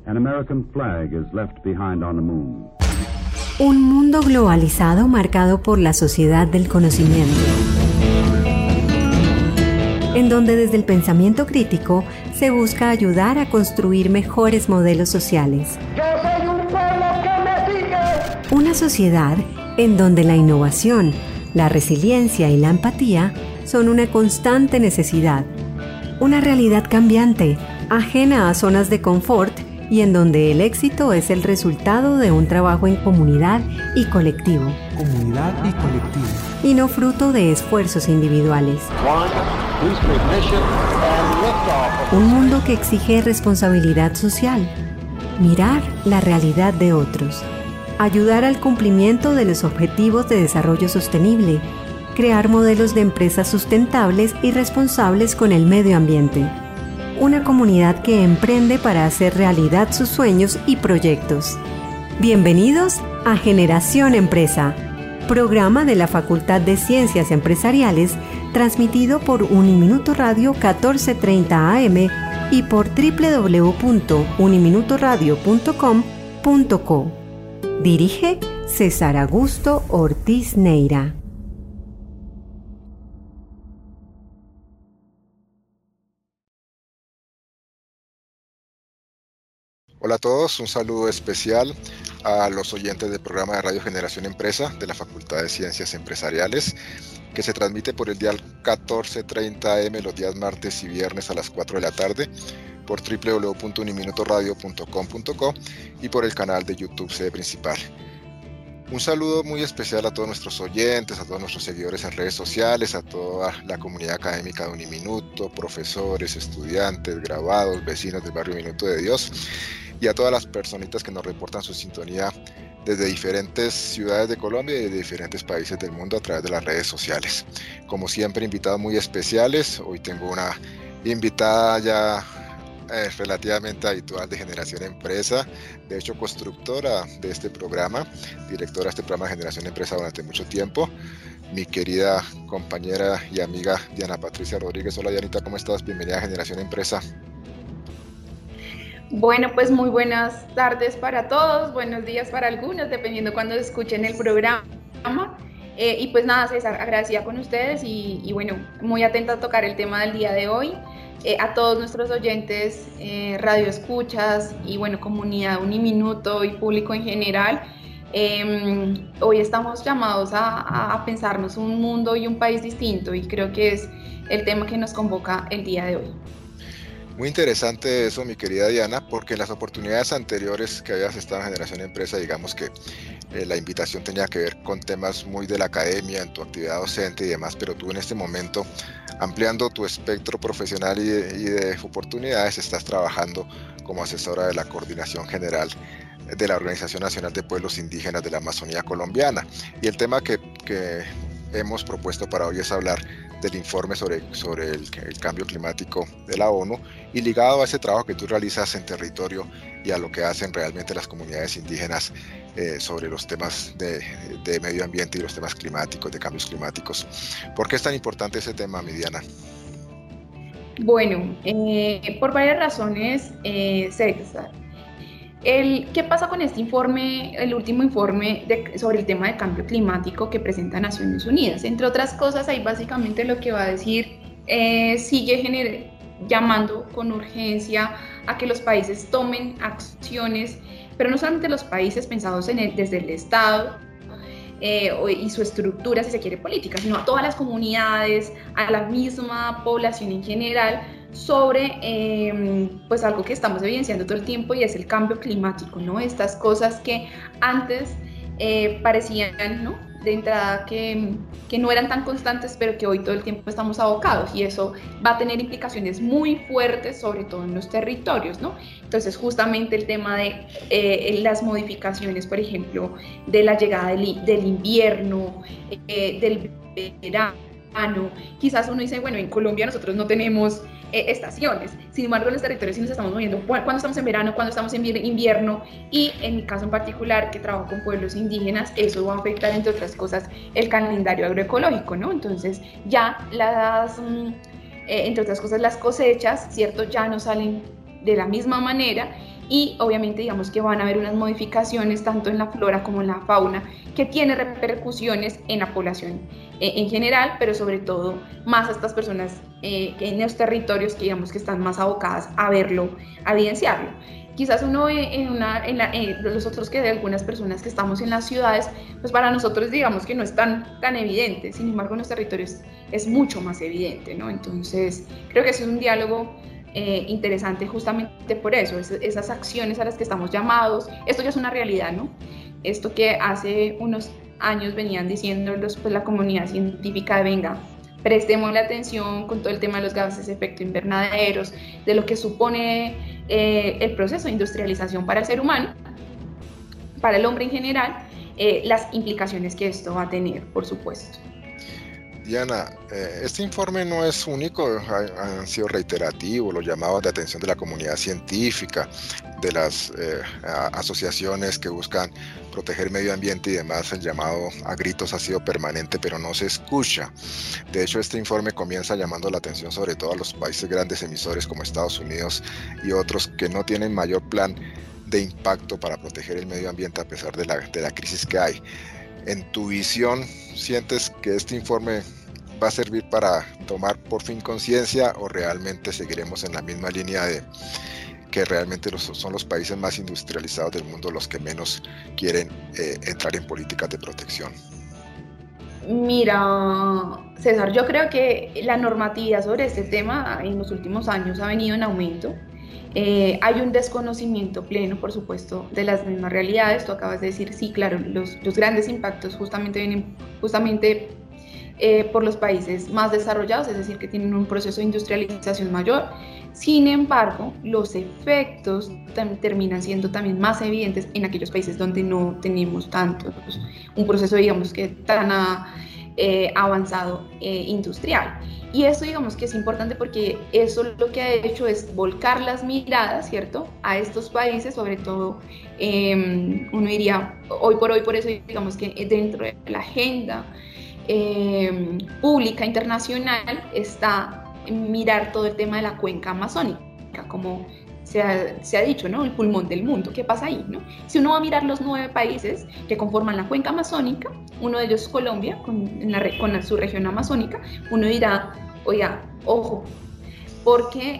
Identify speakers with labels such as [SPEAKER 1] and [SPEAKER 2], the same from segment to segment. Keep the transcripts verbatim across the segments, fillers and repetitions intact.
[SPEAKER 1] An American flag is left behind on the moon.
[SPEAKER 2] Un mundo globalizado marcado por la sociedad del conocimiento, en donde desde el pensamiento crítico se busca ayudar a construir mejores modelos sociales.
[SPEAKER 3] ¡Yo soy un pueblo que me sigue!
[SPEAKER 2] Una sociedad en donde la innovación, la resiliencia y la empatía son una constante necesidad. Una realidad cambiante, ajena a zonas de confort y en donde el éxito es el resultado de un trabajo en comunidad y colectivo.
[SPEAKER 4] Comunidad y colectivo.
[SPEAKER 2] Y no fruto de esfuerzos individuales. Un mundo que exige responsabilidad social, mirar la realidad de otros, ayudar al cumplimiento de los objetivos de desarrollo sostenible, crear modelos de empresas sustentables y responsables con el medio ambiente. Una comunidad que emprende para hacer realidad sus sueños y proyectos. Bienvenidos a Generación Empresa, programa de la Facultad de Ciencias Empresariales, transmitido por Uniminuto Radio catorce treinta A M y por doble u doble u doble u punto uniminutoradio punto com punto co. Dirige César Augusto Ortiz Neira.
[SPEAKER 5] Hola a todos, un saludo especial a los oyentes del programa de Radio Generación Empresa de la Facultad de Ciencias Empresariales, que se transmite por el dial catorce treinta A M los días martes y viernes a las cuatro de la tarde, por doble u doble u doble u punto uniminutoradio punto com punto co y por el canal de YouTube Sede Principal. Un saludo muy especial a todos nuestros oyentes, a todos nuestros seguidores en redes sociales, a toda la comunidad académica de Uniminuto, profesores, estudiantes, graduados, vecinos del barrio Minuto de Dios, y a todas las personitas que nos reportan su sintonía desde diferentes ciudades de Colombia y de diferentes países del mundo a través de las redes sociales. Como siempre, invitados muy especiales. Hoy tengo una invitada ya eh, relativamente habitual de Generación Empresa, de hecho constructora de este programa, directora de este programa de Generación Empresa durante mucho tiempo, mi querida compañera y amiga Diana Patricia Rodríguez. Hola Dianita, ¿cómo estás? Bienvenida a Generación Empresa.
[SPEAKER 6] Bueno, pues muy buenas tardes para todos, buenos días para algunos, dependiendo cuando escuchen el programa. Eh, y pues nada, César, agradecida con ustedes y, y bueno, muy atenta a tocar el tema del día de hoy. Eh, a todos nuestros oyentes, eh, radioescuchas y bueno, comunidad Uniminuto y público en general, eh, hoy estamos llamados a, a pensarnos un mundo y un país distinto y creo que es el tema que nos convoca el día de hoy.
[SPEAKER 5] Muy interesante eso, mi querida Diana, porque en las oportunidades anteriores que habías estado en Generación Empresa, digamos que eh, la invitación tenía que ver con temas muy de la academia, en tu actividad docente y demás, pero tú en este momento, ampliando tu espectro profesional y de, y de oportunidades, estás trabajando como asesora de la Coordinación General de la Organización Nacional de Pueblos Indígenas de la Amazonía Colombiana. Y el tema que, que hemos propuesto para hoy es hablar del informe sobre, sobre el, el cambio climático de la ONU y ligado a ese trabajo que tú realizas en territorio y a lo que hacen realmente las comunidades indígenas eh, sobre los temas de, de medio ambiente y los temas climáticos, de cambios climáticos. ¿Por qué es tan importante ese tema, mi Diana?
[SPEAKER 6] Bueno, eh, por varias razones, eh, César. El, ¿Qué pasa con este informe, el último informe de, sobre el tema de cambio climático que presenta Naciones Unidas? Entre otras cosas, ahí básicamente lo que va a decir eh, sigue gener, llamando con urgencia a que los países tomen acciones, pero no solamente los países pensados en el, desde el Estado eh, y su estructura, si se quiere, política, sino a todas las comunidades, a la misma población en general, sobre eh, pues algo que estamos evidenciando todo el tiempo y es el cambio climático, ¿no? Estas cosas que antes eh, parecían, ¿no?, de entrada que, que no eran tan constantes, pero que hoy todo el tiempo estamos abocados, y eso va a tener implicaciones muy fuertes, sobre todo en los territorios, ¿no? Entonces, justamente el tema de eh, las modificaciones, por ejemplo, de la llegada del, del invierno, eh, del verano. Quizás uno dice, bueno, en Colombia nosotros no tenemos eh, estaciones, sin embargo en los territorios sí nos estamos moviendo, cuando estamos en verano, cuando estamos en invierno, y en mi caso en particular, que trabajo con pueblos indígenas, eso va a afectar, entre otras cosas, el calendario agroecológico, ¿no? Entonces ya las, eh, entre otras cosas, las cosechas, ¿cierto?, ya no salen de la misma manera, y obviamente digamos que van a haber unas modificaciones tanto en la flora como en la fauna que tiene repercusiones en la población eh, en general, pero sobre todo más a estas personas eh, en los territorios que digamos que están más abocadas a verlo, a evidenciarlo. Quizás uno en, una, en, la, en nosotros que de algunas personas que estamos en las ciudades, pues para nosotros digamos que no es tan, tan evidente, sin embargo en los territorios es mucho más evidente, ¿no? Entonces creo que ese es un diálogo eh, interesante justamente por eso, es, esas acciones a las que estamos llamados, esto ya es una realidad, ¿no? Esto que hace unos años venían diciendo los, pues, la comunidad científica de venga, prestemos la atención con todo el tema de los gases de efecto invernaderos, de lo que supone eh, el proceso de industrialización para el ser humano, para el hombre en general, eh, las implicaciones que esto va a tener, por supuesto.
[SPEAKER 5] Diana, eh, este informe no es único, ha, han sido reiterativos los llamados de atención de la comunidad científica, de las eh, a, asociaciones que buscan proteger el medio ambiente y demás. El llamado a gritos ha sido permanente, pero no se escucha. De hecho, este informe comienza llamando la atención sobre todo a los países grandes emisores como Estados Unidos y otros que no tienen mayor plan de impacto para proteger el medio ambiente a pesar de la, de la crisis que hay. En tu visión, ¿sientes que este informe va a servir para tomar por fin conciencia o realmente seguiremos en la misma línea de que realmente los, son los países más industrializados del mundo los que menos quieren eh, entrar en políticas de protección?
[SPEAKER 6] Mira, César, yo creo que la normatividad sobre este tema en los últimos años ha venido en aumento. Eh, hay un desconocimiento pleno, por supuesto, de las mismas realidades. Tú acabas de decir, sí, claro, los, los grandes impactos justamente vienen justamente eh, por los países más desarrollados, es decir, que tienen un proceso de industrialización mayor. Sin embargo, los efectos terminan siendo también más evidentes en aquellos países donde no tenemos tanto, pues, un proceso, digamos, que tan a, eh, avanzado eh, industrial. Y eso digamos que es importante porque eso lo que ha hecho es volcar las miradas, ¿cierto?, a estos países, sobre todo, eh, uno diría, hoy por hoy, por eso digamos que dentro de la agenda eh, pública internacional está mirar todo el tema de la cuenca amazónica, como se ha, se ha dicho, ¿no?, el pulmón del mundo. ¿Qué pasa ahí, no? Si uno va a mirar los nueve países que conforman la cuenca amazónica, uno de ellos es Colombia, con, en la, con su región amazónica, uno dirá, oiga, ojo, porque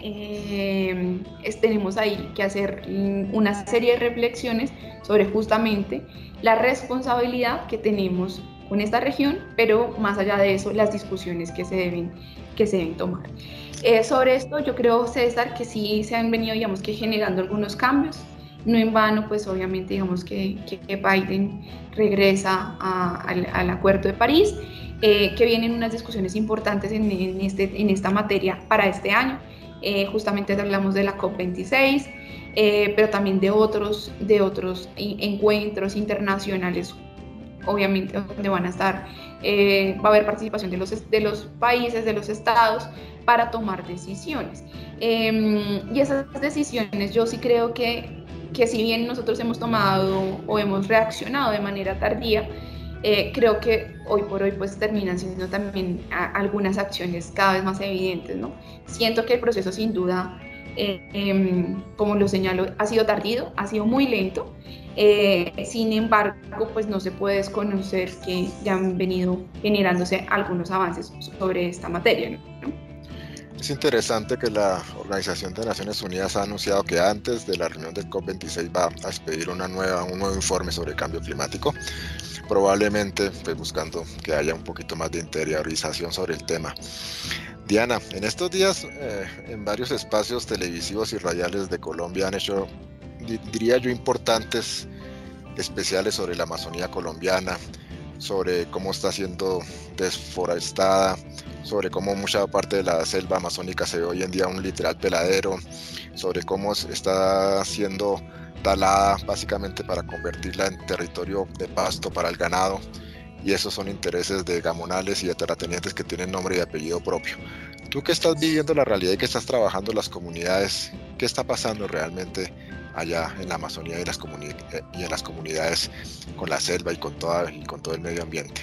[SPEAKER 6] eh, es, tenemos ahí que hacer una serie de reflexiones sobre justamente la responsabilidad que tenemos con esta región, pero más allá de eso, las discusiones que se deben, que se deben tomar. Eh, sobre esto yo creo, César, que sí se han venido, digamos, que generando algunos cambios. No en vano, pues obviamente digamos que, que Biden regresa a, al, al Acuerdo de París, eh, que vienen unas discusiones importantes en, en, este, en esta materia para este año. Eh, justamente hablamos de la COP veintiséis, eh, pero también de otros, de otros encuentros internacionales, obviamente donde van a estar, eh, va a haber participación de los, de los países, de los estados, para tomar decisiones. Eh, y esas decisiones yo sí creo que, que si bien nosotros hemos tomado o hemos reaccionado de manera tardía, eh, creo que hoy por hoy pues terminan siendo también a, algunas acciones cada vez más evidentes, ¿no? Siento que el proceso sin duda, eh, eh, como lo señalo, ha sido tardío, ha sido muy lento. Eh, sin embargo, pues no se puede desconocer que ya han venido generándose algunos avances sobre esta materia, ¿no?
[SPEAKER 5] Es interesante que la Organización de Naciones Unidas ha anunciado que antes de la reunión del COP veintiséis va a expedir una nueva, un nuevo informe sobre el cambio climático, probablemente pues, buscando que haya un poquito más de interiorización sobre el tema. Diana, en estos días eh, en varios espacios televisivos y radiales de Colombia han hecho, diría yo, importantes especiales sobre la Amazonía colombiana, sobre cómo está siendo desforestada, sobre cómo mucha parte de la selva amazónica se ve hoy en día un literal peladero, sobre cómo está siendo talada básicamente para convertirla en territorio de pasto para el ganado, y esos son intereses de gamonales y de terratenientes que tienen nombre y apellido propio. Tú que estás viviendo la realidad y que estás trabajando en las comunidades, ¿qué está pasando realmente allá en la Amazonía y en las, comuni- y en las comunidades con la selva y con, toda, y con todo el medio ambiente?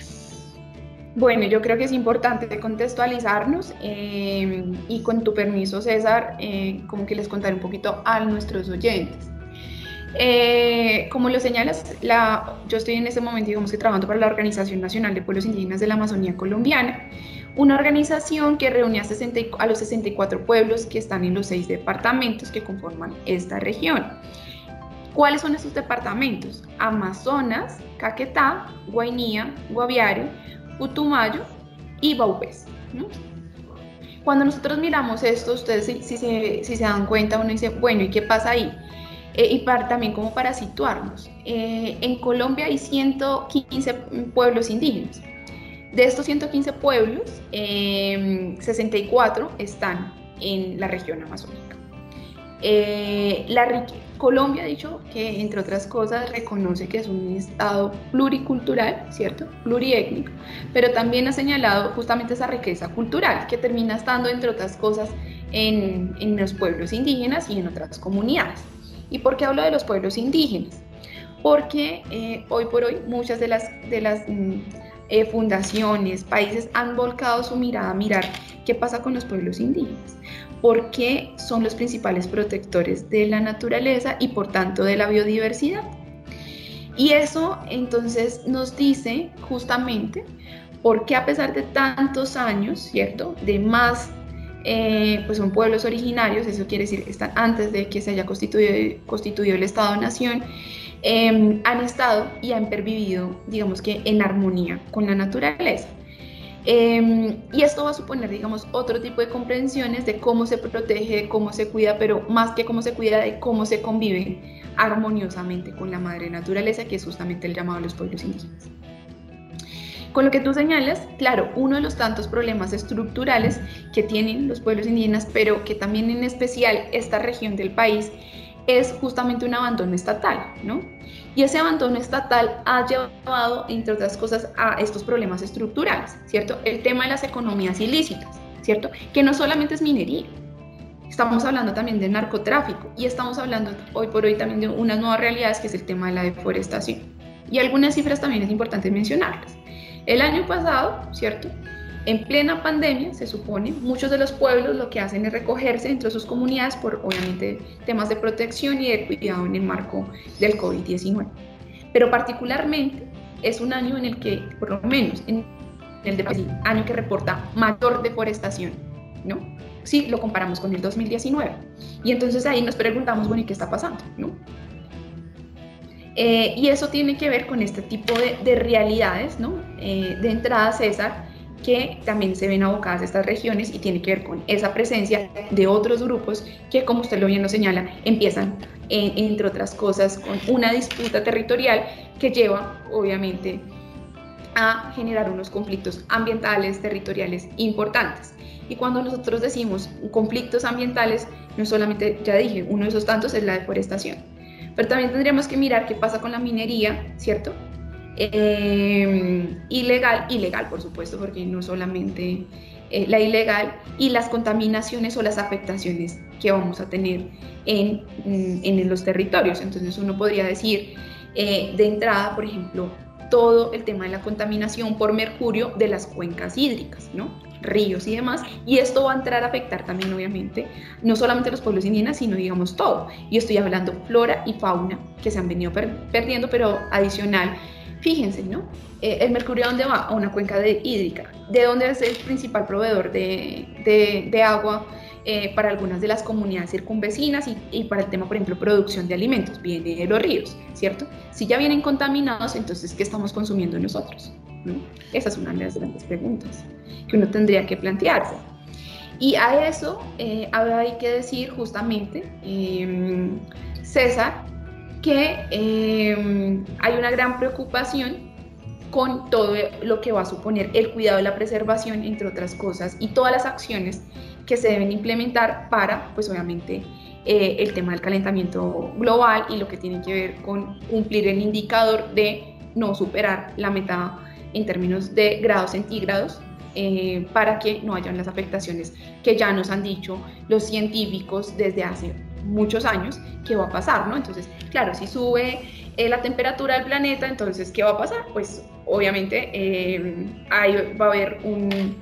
[SPEAKER 6] Bueno, yo creo que es importante contextualizarnos eh, y con tu permiso, César, eh, como que les contaré un poquito a nuestros oyentes. Eh, como lo señalas, la, yo estoy en este momento, digamos que trabajando para la Organización Nacional de Pueblos Indígenas de la Amazonía Colombiana, una organización que reúne a, sesenta, a los sesenta y cuatro pueblos que están en los seis departamentos que conforman esta región. ¿Cuáles son estos departamentos? Amazonas, Caquetá, Guainía, Guaviare, Putumayo y Baupés, ¿no? Cuando nosotros miramos esto, ustedes si, si, se, si se dan cuenta, uno dice, bueno, ¿y qué pasa ahí? Eh, y para, también como para situarnos, eh, en Colombia hay ciento quince pueblos indígenas. De estos ciento quince pueblos, eh, sesenta y cuatro están en la región amazónica. Eh, la, Colombia ha dicho que, entre otras cosas, reconoce que es un estado pluricultural, ¿cierto? Pluriétnico, pero también ha señalado justamente esa riqueza cultural que termina estando, entre otras cosas, en, en los pueblos indígenas y en otras comunidades. ¿Y por qué hablo de los pueblos indígenas? Porque eh, hoy por hoy muchas de las, de las mm, eh, fundaciones, países han volcado su mirada a mirar qué pasa con los pueblos indígenas, porque son los principales protectores de la naturaleza y por tanto de la biodiversidad. Y eso entonces nos dice justamente por qué a pesar de tantos años, ¿cierto?, de más Eh, pues son pueblos originarios, eso quiere decir que están antes de que se haya constituido, constituido el Estado-Nación, eh, han estado y han pervivido, digamos que en armonía con la naturaleza. Eh, y esto va a suponer, digamos, otro tipo de comprensiones de cómo se protege, cómo se cuida, pero más que cómo se cuida, de cómo se convive armoniosamente con la madre naturaleza, que es justamente el llamado de los pueblos indígenas. Con lo que tú señalas, claro, uno de los tantos problemas estructurales que tienen los pueblos indígenas, pero que también en especial esta región del país, es justamente un abandono estatal, ¿no? Y ese abandono estatal ha llevado, entre otras cosas, a estos problemas estructurales, ¿cierto? El tema de las economías ilícitas, ¿cierto? Que no solamente es minería, estamos hablando también de narcotráfico y estamos hablando hoy por hoy también de unas nuevas realidades, que es el tema de la deforestación. Y algunas cifras también es importante mencionarlas. El año pasado, ¿cierto?, en plena pandemia, se supone, muchos de los pueblos lo que hacen es recogerse dentro de sus comunidades por, obviamente, temas de protección y de cuidado en el marco del COVID diecinueve. Pero particularmente es un año en el que, por lo menos, en el de el año que reporta mayor deforestación, ¿no? Si lo comparamos con el dos mil diecinueve. Y entonces ahí nos preguntamos, bueno, ¿y qué está pasando?, ¿no? Eh, y eso tiene que ver con este tipo de, de realidades, ¿no? Eh, de entrada, César, que también se ven abocadas a estas regiones y tiene que ver con esa presencia de otros grupos que, como usted lo bien lo señala, empiezan, eh, entre otras cosas, con una disputa territorial que lleva, obviamente, a generar unos conflictos ambientales, territoriales importantes. Y cuando nosotros decimos conflictos ambientales, no solamente, ya dije, uno de esos tantos es la deforestación, pero también tendríamos que mirar qué pasa con la minería, ¿cierto? Eh, ilegal, ilegal por supuesto, porque no solamente eh, la ilegal, y las contaminaciones o las afectaciones que vamos a tener en, en los territorios. Entonces uno podría decir, eh, de entrada, por ejemplo, todo el tema de la contaminación por mercurio de las cuencas hídricas, ¿no? Ríos y demás, y esto va a entrar a afectar también, obviamente, no solamente a los pueblos indígenas, sino, digamos, todo. Y estoy hablando flora y fauna que se han venido per perdiendo, pero adicional, fíjense, ¿no? Eh, el mercurio, ¿a dónde va? A una cuenca de, hídrica. ¿De dónde es el principal proveedor de, de, de agua eh, para algunas de las comunidades circunvecinas y, y para el tema, por ejemplo, producción de alimentos? Viene de los ríos, ¿cierto? Si ya vienen contaminados, entonces, ¿qué estamos consumiendo nosotros? ¿No? Esa es una de las grandes preguntas que uno tendría que plantearse. Y a eso eh, hay que decir justamente, eh, César, que eh, hay una gran preocupación con todo lo que va a suponer el cuidado de la preservación, entre otras cosas, y todas las acciones que se deben implementar para, pues obviamente, eh, el tema del calentamiento global y lo que tiene que ver con cumplir el indicador de no superar la meta en términos de grados centígrados, eh, para que no hayan las afectaciones que ya nos han dicho los científicos desde hace muchos años que va a pasar, ¿no? Entonces, claro, si sube eh, la temperatura del planeta, entonces, ¿qué va a pasar? Pues, obviamente, eh, ahí va a haber un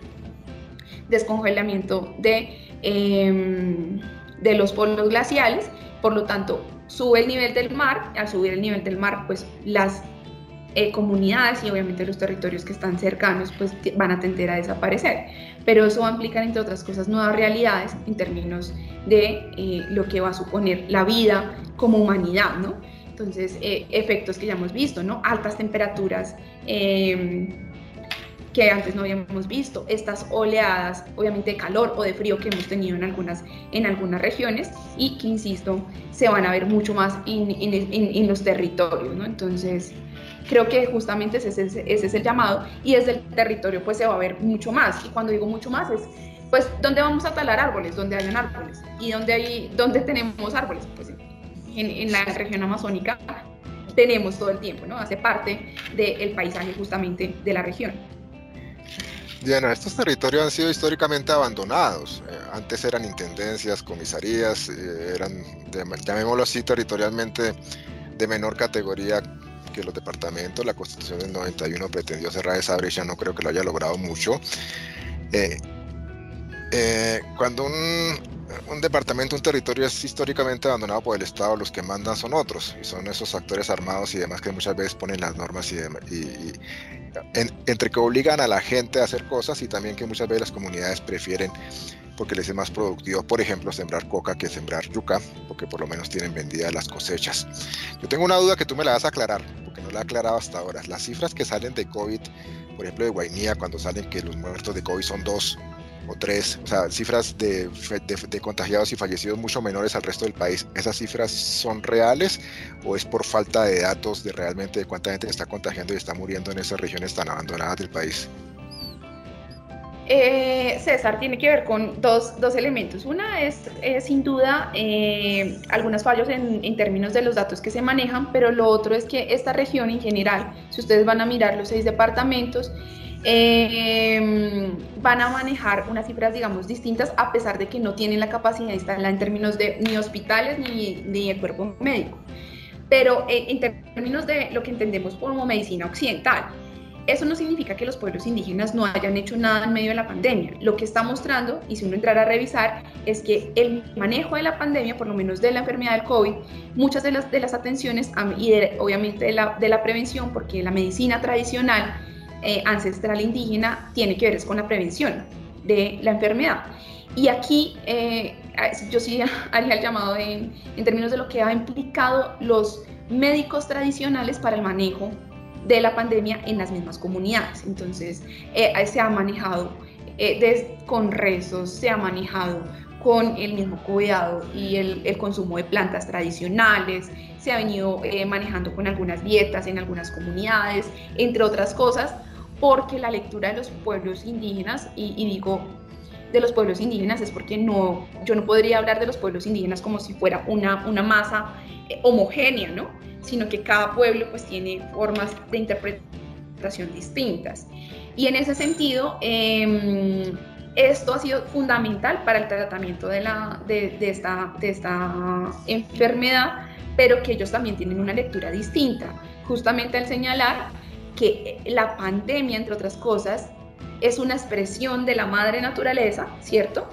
[SPEAKER 6] descongelamiento de, eh, de los polos glaciales, por lo tanto, sube el nivel del mar, al subir el nivel del mar, pues las eh, comunidades y obviamente los territorios que están cercanos pues van a tender a desaparecer, pero eso va a implicar, entre otras cosas, nuevas realidades en términos de eh, lo que va a suponer la vida como humanidad, ¿no? Entonces, eh, efectos que ya hemos visto, ¿no? Altas temperaturas eh, que antes no habíamos visto, estas oleadas, obviamente de calor o de frío que hemos tenido en algunas, en algunas regiones y que, insisto, se van a ver mucho más en, en, en, en los territorios, ¿no? Entonces, creo que justamente ese, ese, ese es el llamado, y desde el territorio pues se va a ver mucho más, y cuando digo mucho más es, pues, ¿dónde vamos a talar árboles? ¿Dónde hayan árboles? ¿Y dónde, hay, dónde tenemos árboles? Pues en, en la región amazónica tenemos todo el tiempo, ¿no? Hace parte del paisaje justamente de la región.
[SPEAKER 5] Diana, estos territorios han sido históricamente abandonados. Eh, antes eran intendencias, comisarías, eh, eran, de, llamémoslo así, territorialmente de menor categoría que los departamentos. La Constitución del noventa y uno pretendió cerrar esa brecha, no creo que lo haya logrado mucho. Eh, eh, cuando un, un departamento, un territorio es históricamente abandonado por el Estado, los que mandan son otros, y son esos actores armados y demás que muchas veces ponen las normas y, y, y en, entre que obligan a la gente a hacer cosas y también que muchas veces las comunidades prefieren, porque les es más productivo, por ejemplo, sembrar coca que sembrar yuca, porque por lo menos tienen vendidas las cosechas. Yo tengo una duda que tú me la vas a aclarar, porque no la he aclarado hasta ahora. Las cifras que salen de COVID, por ejemplo de Guainía, cuando salen que los muertos de COVID son dos o tres, o sea, cifras de, de, de contagiados y fallecidos mucho menores al resto del país, ¿esas cifras son reales o es por falta de datos de realmente de cuánta gente está contagiando y está muriendo en esas regiones tan abandonadas del país?
[SPEAKER 6] Eh, César, tiene que ver con dos, dos elementos. Una es, eh, sin duda, eh, algunos fallos en, en términos de los datos que se manejan, pero lo otro es que esta región en general, si ustedes van a mirar los seis departamentos, eh, van a manejar unas cifras, digamos, distintas, a pesar de que no tienen la capacidad de instalar en términos de ni hospitales ni, ni el cuerpo médico. Pero eh, en términos de lo que entendemos como medicina occidental, eso no significa que los pueblos indígenas no hayan hecho nada en medio de la pandemia. Lo que está mostrando, y si uno entrara a revisar, es que el manejo de la pandemia, por lo menos de la enfermedad del COVID, muchas de las, de las atenciones y de, obviamente de la, de la prevención, porque la medicina tradicional eh, ancestral indígena tiene que ver es con la prevención de la enfermedad. Y aquí eh, yo sí haría el llamado en, en términos de lo que ha implicado los médicos tradicionales para el manejo de la pandemia en las mismas comunidades. Entonces eh, se ha manejado eh, des, con rezos, se ha manejado con el mismo cuidado y el, el consumo de plantas tradicionales, se ha venido eh, manejando con algunas dietas en algunas comunidades, entre otras cosas, porque la lectura de los pueblos indígenas, y, y digo de los pueblos indígenas es porque no, yo no podría hablar de los pueblos indígenas como si fuera una, una masa eh, homogénea, ¿no? Sino que cada pueblo pues tiene formas de interpretación distintas. Y en ese sentido, eh, esto ha sido fundamental para el tratamiento de, la, de, de, esta, de esta enfermedad, pero que ellos también tienen una lectura distinta, justamente al señalar que la pandemia, entre otras cosas, es una expresión de la madre naturaleza, ¿cierto?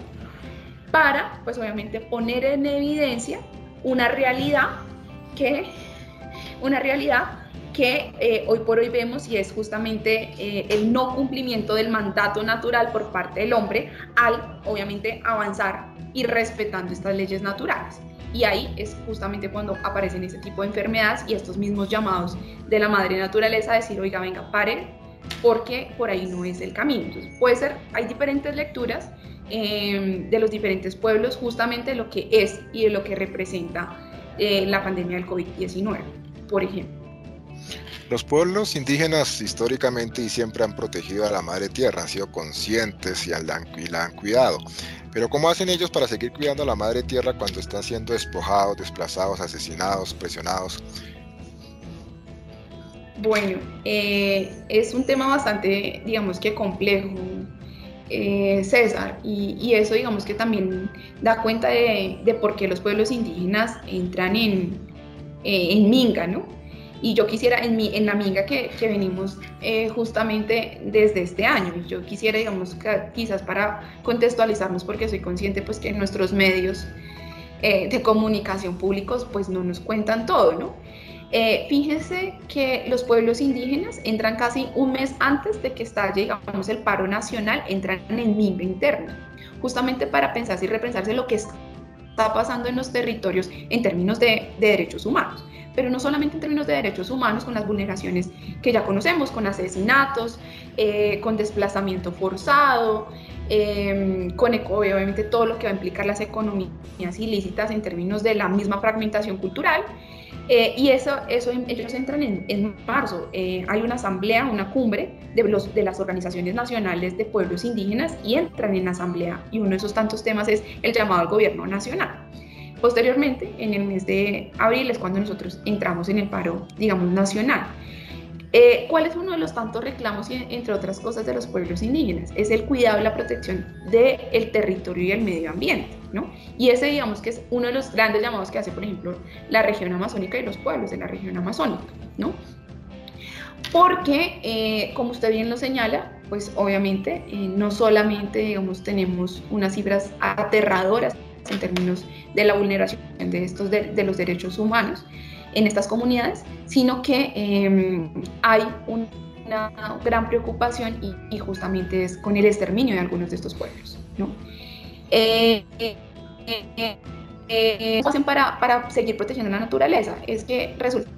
[SPEAKER 6] Para, pues obviamente, poner en evidencia una realidad que una realidad que eh, hoy por hoy vemos, y es justamente eh, el no cumplimiento del mandato natural por parte del hombre al, obviamente, avanzar y respetando estas leyes naturales. Y ahí es justamente cuando aparecen ese tipo de enfermedades y estos mismos llamados de la madre naturaleza a decir, oiga, venga, paren, porque por ahí no es el camino. Entonces, puede ser, hay diferentes lecturas eh, de los diferentes pueblos, justamente de lo que es y de lo que representa eh, la pandemia del COVID diecinueve. Por ejemplo.
[SPEAKER 5] Los pueblos indígenas históricamente y siempre han protegido a la madre tierra, han sido conscientes y la, han, y la han cuidado. Pero ¿cómo hacen ellos para seguir cuidando a la madre tierra cuando están siendo despojados, desplazados, asesinados, presionados?
[SPEAKER 6] Bueno, eh, es un tema bastante, digamos que complejo, eh, César, y, y eso digamos que también da cuenta de, de por qué los pueblos indígenas entran en Eh, en Minga, ¿no? Y yo quisiera, en, mi, en la Minga que, que venimos eh, justamente desde este año, y yo quisiera, digamos, que, quizás para contextualizarnos, porque soy consciente pues que nuestros medios eh, de comunicación públicos pues no nos cuentan todo, ¿no? Eh, fíjense que los pueblos indígenas entran casi un mes antes de que estalle, digamos, el paro nacional, entran en mimba interna, justamente para pensarse y repensarse lo que está pasando en los territorios en términos de, de derechos humanos. Pero no solamente en términos de derechos humanos, con las vulneraciones que ya conocemos, con asesinatos, eh, con desplazamiento forzado, eh, con obviamente todo lo que va a implicar las economías ilícitas en términos de la misma fragmentación cultural. Eh, y eso, eso ellos entran en, en marzo. Eh, hay una asamblea, una cumbre de, los, de las organizaciones nacionales de pueblos indígenas y entran en la asamblea. Y uno de esos tantos temas es el llamado al gobierno nacional. Posteriormente, en el mes de abril es cuando nosotros entramos en el paro, digamos, nacional. Eh, ¿Cuál es uno de los tantos reclamos, entre otras cosas, de los pueblos indígenas? Es el cuidado y la protección del territorio y el medio ambiente, ¿no? Y ese, digamos, que es uno de los grandes llamados que hace, por ejemplo, la región amazónica y los pueblos de la región amazónica, ¿no? Porque, eh, como usted bien lo señala, pues obviamente eh, no solamente, digamos, tenemos unas cifras aterradoras en términos de la vulneración de, estos de, de los derechos humanos en estas comunidades, sino que eh, hay un, una gran preocupación y, y justamente es con el exterminio de algunos de estos pueblos, ¿no? Eh, eh, eh, eh, hacen para, para seguir protegiendo la naturaleza? Es que resulta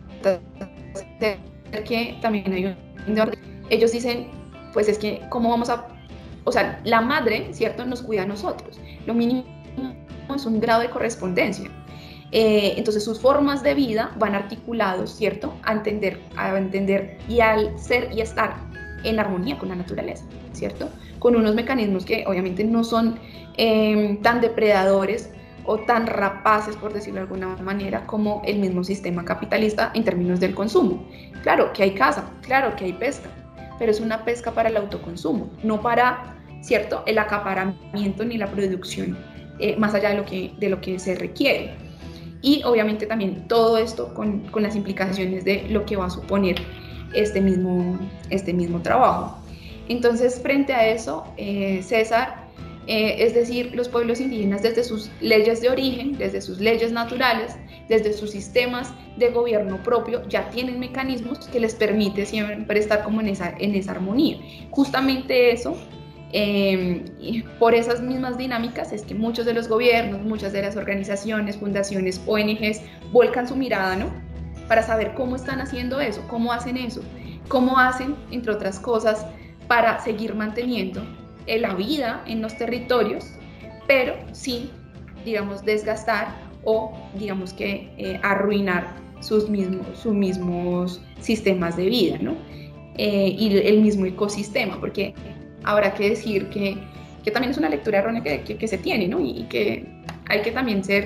[SPEAKER 6] que también hay un... Ellos dicen, pues es que cómo vamos a... O sea, la madre, ¿cierto?, nos cuida a nosotros. Lo mínimo es un grado de correspondencia. Eh, entonces sus formas de vida van articulados, ¿cierto?, a entender, a entender y al ser y estar en armonía con la naturaleza, ¿cierto?, con unos mecanismos que obviamente no son eh, tan depredadores o tan rapaces, por decirlo de alguna manera, como el mismo sistema capitalista en términos del consumo. Claro que hay caza, claro que hay pesca, pero es una pesca para el autoconsumo, no para, ¿cierto?, el acaparamiento ni la producción eh, más allá de lo que, de lo que se requiere. Y obviamente también todo esto con, con las implicaciones de lo que va a suponer este mismo, este mismo trabajo. Entonces, frente a eso, eh, César, eh, es decir, los pueblos indígenas desde sus leyes de origen, desde sus leyes naturales, desde sus sistemas de gobierno propio, ya tienen mecanismos que les permite siempre estar como en esa, en esa armonía. Justamente eso, Eh, y por esas mismas dinámicas es que muchos de los gobiernos, muchas de las organizaciones, fundaciones, O N Ges volcan su mirada, ¿no?, para saber cómo están haciendo eso, cómo hacen eso, cómo hacen, entre otras cosas, para seguir manteniendo eh, la vida en los territorios, pero sin, digamos, desgastar o, digamos que, eh, arruinar sus mismos, sus mismos sistemas de vida, ¿no?, eh, y el mismo ecosistema, porque habrá que decir que, que también es una lectura errónea que, que, que se tiene, ¿no?, y, y que hay que también ser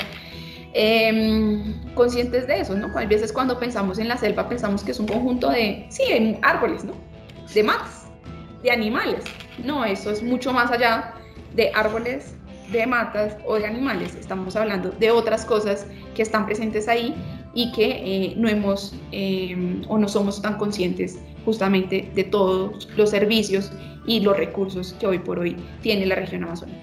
[SPEAKER 6] eh, conscientes de eso, ¿no? A veces cuando pensamos en la selva pensamos que es un conjunto de, sí, de árboles, ¿no?, de matas, de animales. No, eso es mucho más allá de árboles, de matas o de animales. Estamos hablando de otras cosas que están presentes ahí y que eh, no hemos eh, o no somos tan conscientes justamente de todos los servicios y los recursos que hoy por hoy tiene la región amazónica.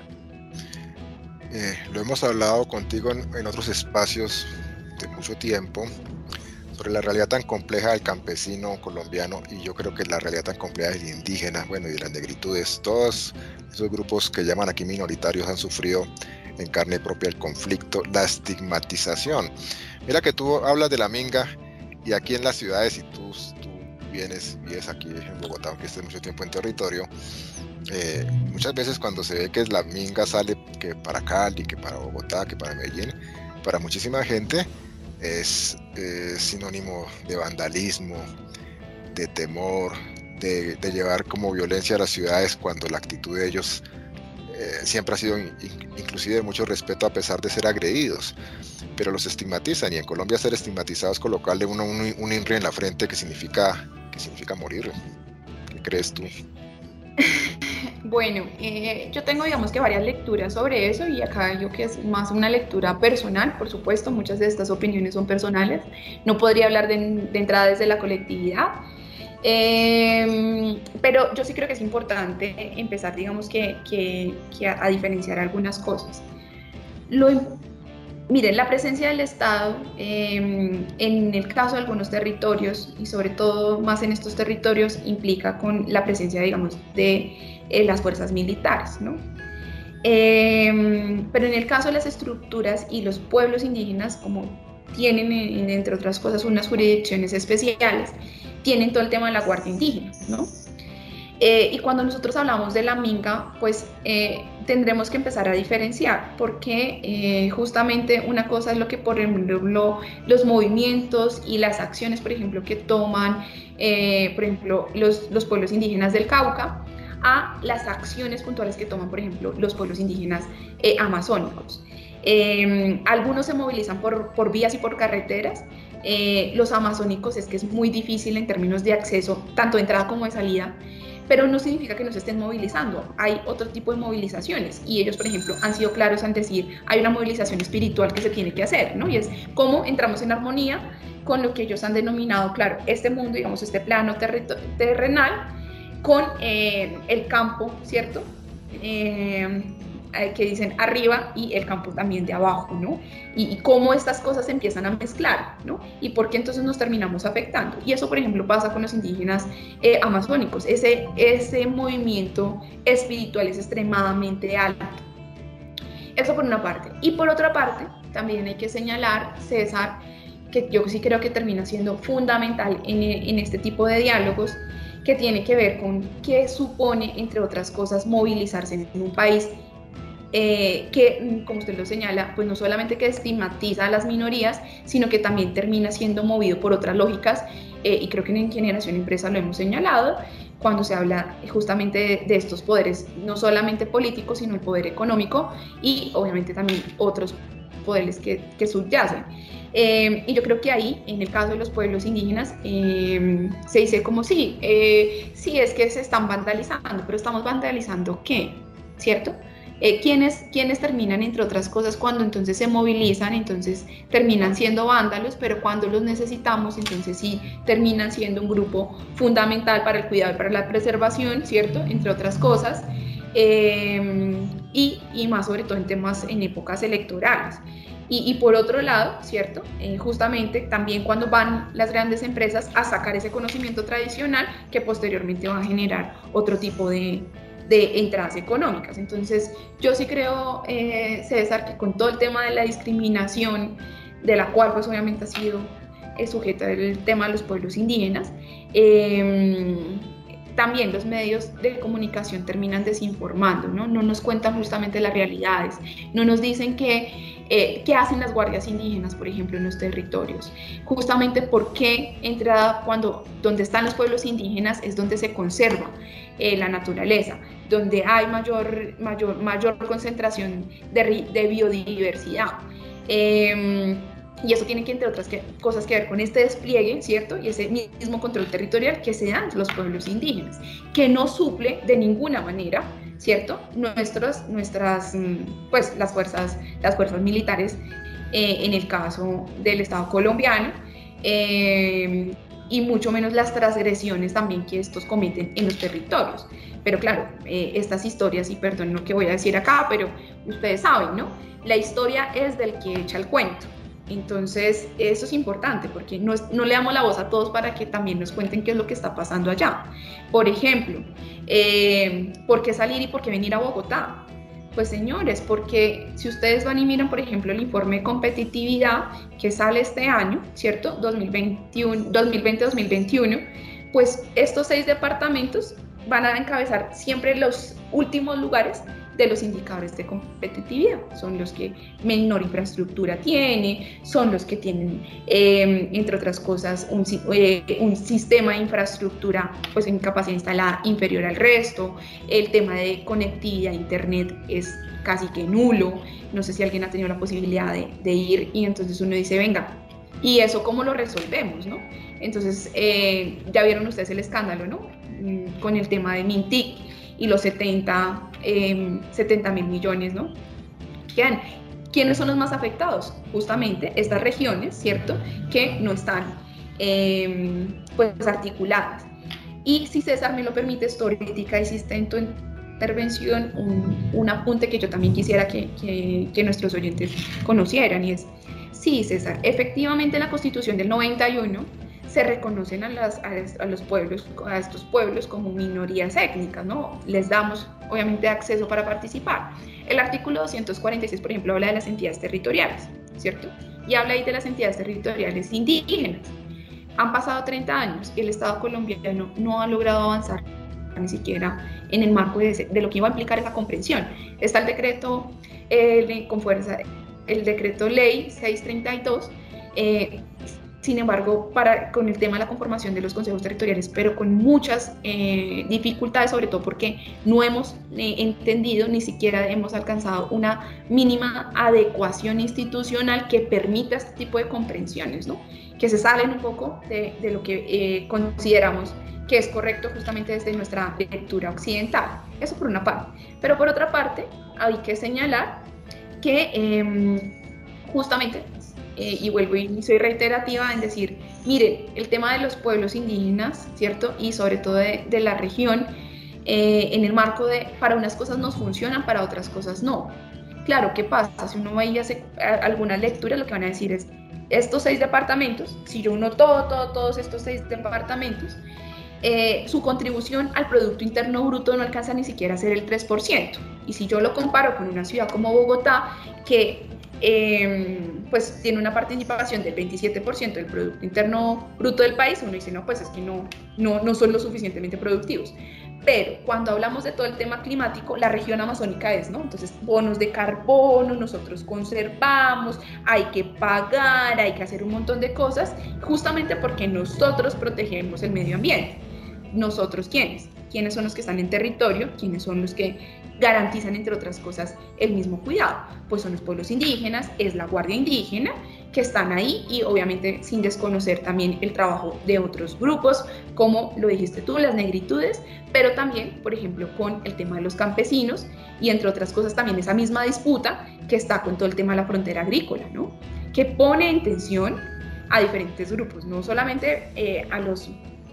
[SPEAKER 5] Eh, lo hemos hablado contigo en, en otros espacios de mucho tiempo sobre la realidad tan compleja del campesino colombiano, y yo creo que la realidad tan compleja del indígena, bueno, y de las negritudes. Todos esos grupos que llaman aquí minoritarios han sufrido en carne propia el conflicto, la estigmatización. Mira que tú hablas de la minga, y aquí en las ciudades, y tú, tú vienes, vives aquí en Bogotá, aunque estés mucho tiempo en territorio, eh, muchas veces cuando se ve que la minga sale que para Cali, que para Bogotá, que para Medellín, para muchísima gente es eh, sinónimo de vandalismo, de temor, de, de llevar como violencia a las ciudades, cuando la actitud de ellos eh, siempre ha sido in, inclusive de mucho respeto a pesar de ser agredidos, pero los estigmatizan, y en Colombia ser estigmatizado es colocarle uno, un, un INRI en la frente que significa, que significa morir. ¿Qué crees tú?
[SPEAKER 6] Bueno, eh, yo tengo, digamos que varias lecturas sobre eso, y acá yo que es más una lectura personal, por supuesto, muchas de estas opiniones son personales, no podría hablar de, de entrada desde la colectividad, eh, pero yo sí creo que es importante empezar, digamos que, que, que a, a diferenciar algunas cosas. Lo miren, la presencia del Estado eh, en el caso de algunos territorios, y sobre todo más en estos territorios, implica con la presencia, digamos, de eh, las fuerzas militares, ¿no? Eh, pero en el caso de las estructuras y los pueblos indígenas, como tienen, entre otras cosas, unas jurisdicciones especiales, tienen todo el tema de la guardia indígena, ¿no? Eh, y cuando nosotros hablamos de la minga, pues eh, tendremos que empezar a diferenciar, porque eh, justamente una cosa es lo que, por ejemplo, los movimientos y las acciones, por ejemplo, que toman, eh, por ejemplo, los, los pueblos indígenas del Cauca, a las acciones puntuales que toman, por ejemplo, los pueblos indígenas eh, amazónicos. Eh, algunos se movilizan por, por vías y por carreteras. Eh, los amazónicos es que es muy difícil en términos de acceso, tanto de entrada como de salida, pero no significa que no se estén movilizando. Hay otro tipo de movilizaciones y ellos, por ejemplo, han sido claros en decir hay una movilización espiritual que se tiene que hacer, ¿no? Y es cómo entramos en armonía con lo que ellos han denominado, claro, este mundo, digamos, este plano terrenal con eh, el campo, ¿cierto? Eh, que dicen arriba y el campo también de abajo, ¿no? Y, y cómo estas cosas se empiezan a mezclar, ¿no? Y por qué entonces nos terminamos afectando. Y eso, por ejemplo, pasa con los indígenas eh, amazónicos. Ese, ese movimiento espiritual es extremadamente alto. Eso por una parte. Y por otra parte, también hay que señalar, César, que yo sí creo que termina siendo fundamental en, en este tipo de diálogos, que tiene que ver con qué supone, entre otras cosas, movilizarse en un país Eh, que, como usted lo señala, pues no solamente que estigmatiza a las minorías, sino que también termina siendo movido por otras lógicas, eh, y creo que en Generación Empresa lo hemos señalado, cuando se habla justamente de, de estos poderes, no solamente políticos, sino el poder económico y obviamente también otros poderes que, que subyacen. Eh, y yo creo que ahí, en el caso de los pueblos indígenas, eh, se dice como sí, eh, sí es que se están vandalizando, pero ¿estamos vandalizando qué? ¿Cierto? Eh, ¿quiénes, ¿Quiénes terminan, entre otras cosas, cuando entonces se movilizan, entonces terminan siendo vándalos, pero cuando los necesitamos, entonces sí terminan siendo un grupo fundamental para el cuidado y para la preservación, ¿cierto? Entre otras cosas, eh, y, y más sobre todo en temas, en épocas electorales. Y, y por otro lado, ¿cierto? Eh, justamente también cuando van las grandes empresas a sacar ese conocimiento tradicional que posteriormente va a generar otro tipo de de entradas económicas. Entonces yo sí creo, eh, César, que con todo el tema de la discriminación, de la cual pues obviamente ha sido eh, sujeta el tema de los pueblos indígenas, eh, también los medios de comunicación terminan desinformando, ¿no? No nos cuentan justamente las realidades, no nos dicen que, eh, qué hacen las guardias indígenas, por ejemplo, en los territorios, justamente por qué entrada, cuando donde están los pueblos indígenas es donde se conserva eh, la naturaleza, donde hay mayor, mayor, mayor concentración de, de biodiversidad. Eh, Y eso tiene que, entre otras que, cosas, que ver con este despliegue, ¿cierto? Y ese mismo control territorial que se dan los pueblos indígenas, que no suple de ninguna manera, ¿cierto? Nuestros, nuestras, pues, las fuerzas, las fuerzas militares, eh, en el caso del Estado colombiano, eh, y mucho menos las transgresiones también que estos cometen en los territorios. Pero claro, eh, estas historias, y perdón lo que voy a decir acá, pero ustedes saben, ¿no? La historia es del que echa el cuento. Entonces, eso es importante porque no, no le damos la voz a todos para que también nos cuenten qué es lo que está pasando allá. Por ejemplo, eh, ¿por qué salir y por qué venir a Bogotá? Pues señores, porque si ustedes van y miran, por ejemplo, el informe de competitividad que sale este año, ¿cierto? dos mil veintiuno, dos mil veinte dos mil veintiuno, pues estos seis departamentos van a encabezar siempre los últimos lugares de los indicadores de competitividad. Son los que menor infraestructura tiene, son los que tienen, eh, entre otras cosas, un, eh, un sistema de infraestructura pues en capacidad instalada inferior al resto. El tema de conectividad a internet es casi que nulo. No sé si alguien ha tenido la posibilidad de, de ir y entonces uno dice, venga, ¿y eso cómo lo resolvemos, no? Entonces, eh, ya vieron ustedes el escándalo, ¿no? Con el tema de Mintic y los setenta mil millones, ¿no? ¿Quiénes son los más afectados? Justamente estas regiones, ¿cierto? Que no están eh, pues articuladas. Y si César me lo permite, esto ahorita existe en, intervención un, un apunte que yo también quisiera que, que, que nuestros oyentes conocieran, y es, sí, César, efectivamente en la Constitución del noventa y uno se reconocen a, las, a, a los pueblos, a estos pueblos como minorías étnicas, ¿no? Les damos, obviamente, acceso para participar. El artículo doscientos cuarenta y seis, por ejemplo, habla de las entidades territoriales, ¿cierto? Y habla ahí de las entidades territoriales indígenas. Han pasado treinta años y el Estado colombiano no ha logrado avanzar ni siquiera en el marco de, ese, de lo que iba a implicar esa comprensión. Está el decreto, eh, con fuerza, el decreto ley seiscientos treinta y dos, eh, sin embargo, para, con el tema de la conformación de los consejos territoriales, pero con muchas eh, dificultades, sobre todo porque no hemos eh, entendido, ni siquiera hemos alcanzado una mínima adecuación institucional que permita este tipo de comprensiones, ¿no? Que se salen un poco de, de lo que eh, consideramos que es correcto justamente desde nuestra lectura occidental. Eso por una parte. Pero por otra parte, hay que señalar que eh, justamente, eh, y vuelvo y soy reiterativa en decir, miren, el tema de los pueblos indígenas, ¿cierto? Y sobre todo de, de la región, eh, en el marco de, para unas cosas nos funcionan, para otras cosas no. Claro, ¿qué pasa? Si uno va y hace alguna lectura, lo que van a decir es, estos seis departamentos, si yo uno todo, todo, todos estos seis departamentos, Eh, su contribución al Producto Interno Bruto no alcanza ni siquiera a ser el tres por ciento. Y si yo lo comparo con una ciudad como Bogotá, que eh, pues tiene una participación del veintisiete por ciento del Producto Interno Bruto del país, uno dice, no, pues es que no, no, no son lo suficientemente productivos. Pero cuando hablamos de todo el tema climático, la región amazónica es, ¿no? Entonces, bonos de carbono, nosotros conservamos, hay que pagar, hay que hacer un montón de cosas, justamente porque nosotros protegemos el medio ambiente. ¿Nosotros quiénes? ¿Quiénes son los que están en territorio? ¿Quiénes son los que garantizan, entre otras cosas, el mismo cuidado? Pues son los pueblos indígenas, es la Guardia Indígena, que están ahí, y obviamente sin desconocer también el trabajo de otros grupos, como lo dijiste tú, las negritudes, pero también, por ejemplo, con el tema de los campesinos, y entre otras cosas también esa misma disputa que está con todo el tema de la frontera agrícola, ¿no? Que pone en tensión a diferentes grupos, no solamente eh, a los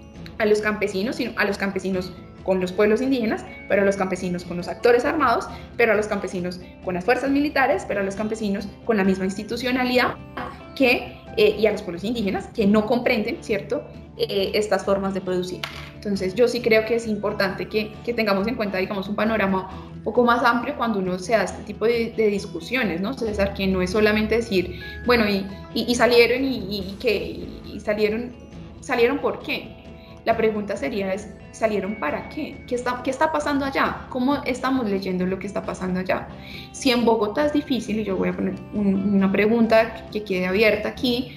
[SPEAKER 6] a los campesinos, sino a los campesinos con los pueblos indígenas, pero a los campesinos con los actores armados, pero a los campesinos con las fuerzas militares, pero a los campesinos con la misma institucionalidad que, eh, y a los pueblos indígenas que no comprenden, ¿cierto?, eh, estas formas de producir. Entonces yo sí creo que es importante que, que tengamos en cuenta, digamos, un panorama un poco más amplio cuando uno se da este tipo de, de discusiones, ¿no, César? Que no es solamente decir, bueno, y, y, y salieron y, y, ¿qué? y, y salieron, ¿salieron por qué? La pregunta sería, es, ¿salieron para qué? ¿Qué está, qué está pasando allá? ¿Cómo estamos leyendo lo que está pasando allá? Si en Bogotá es difícil, y yo voy a poner un, una pregunta que quede abierta aquí,